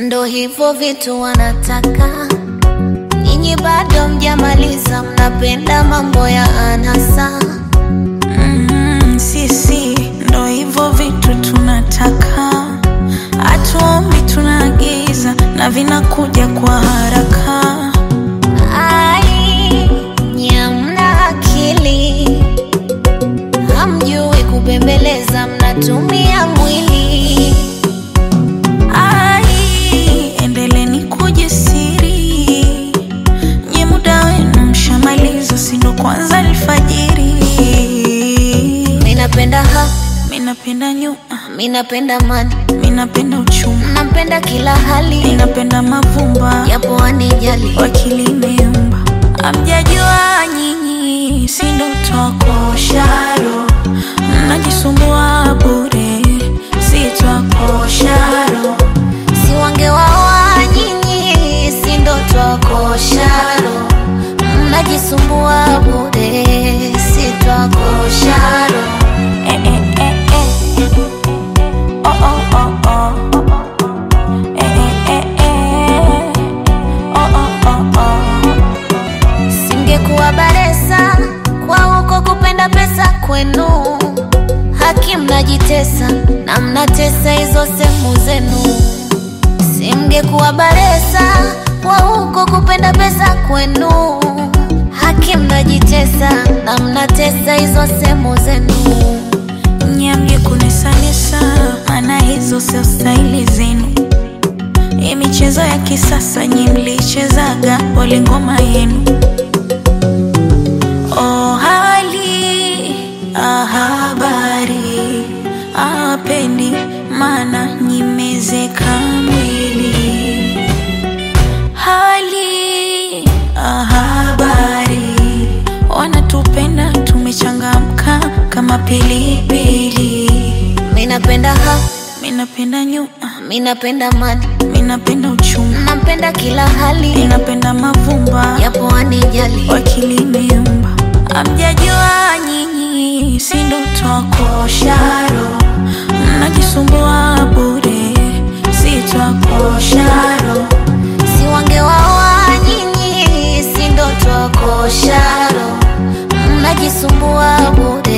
Ndo hivyo vitu wanataka, nyinyi bado mjamaliza, mnapenda mambo ya anasa. Sisi ndo hivyo vitu tunataka, hatuombi tunaagiza na vinakuja kwa haraka. Ai, nyamna akili, hamjui kubembeleza, mnatumia mwili. Ai, endeleni kujisiri, nye muda wenu mshamaliza, sindo kwanza alfajiri. Minapenda minapenda nyuma, minapenda mani, minapenda uchumi, napenda kila hali, minapenda mavumba, yapo wanijali, wakili imeumba. Amjajua nyinyi, sindo twakosharo, mnajisumbua bure, si twakosharo. si wangewaoa nyinyi, sindo twakosharo, mnajisumbua bure, si twakosharo. Singekuwa baresa kwa huko kupenda pesa kwenu, haki mnajitesa na mnatesa hizo sehemu zenu. Singekuwa baresa kwa huko kupenda pesa kwenu, haki mnajitesa na mnatesa hizo sehemu zenu. Nyamge kunesanesa, maana hizo sio staili zenu. Hii michezo ya kisasa nyi mlichezaga, pole ngoma yenu. Oh hali, habari, hapendi, maana nyimezeka mwili. Hali, habari, wanatupenda tumechangamka kama pilipili. Minapenda minapenda nyuma, minapenda mani, minapenda uchumi, napenda kila hali, minapenda mavumba, yapo wanijali, wakili imeumba. Amjajua nyinyi, sindo twakosharo, mnajisumbua bure, si twakosharo. si wangewaoa nyinyi, sindo twakosharo, mnajisumbua bure.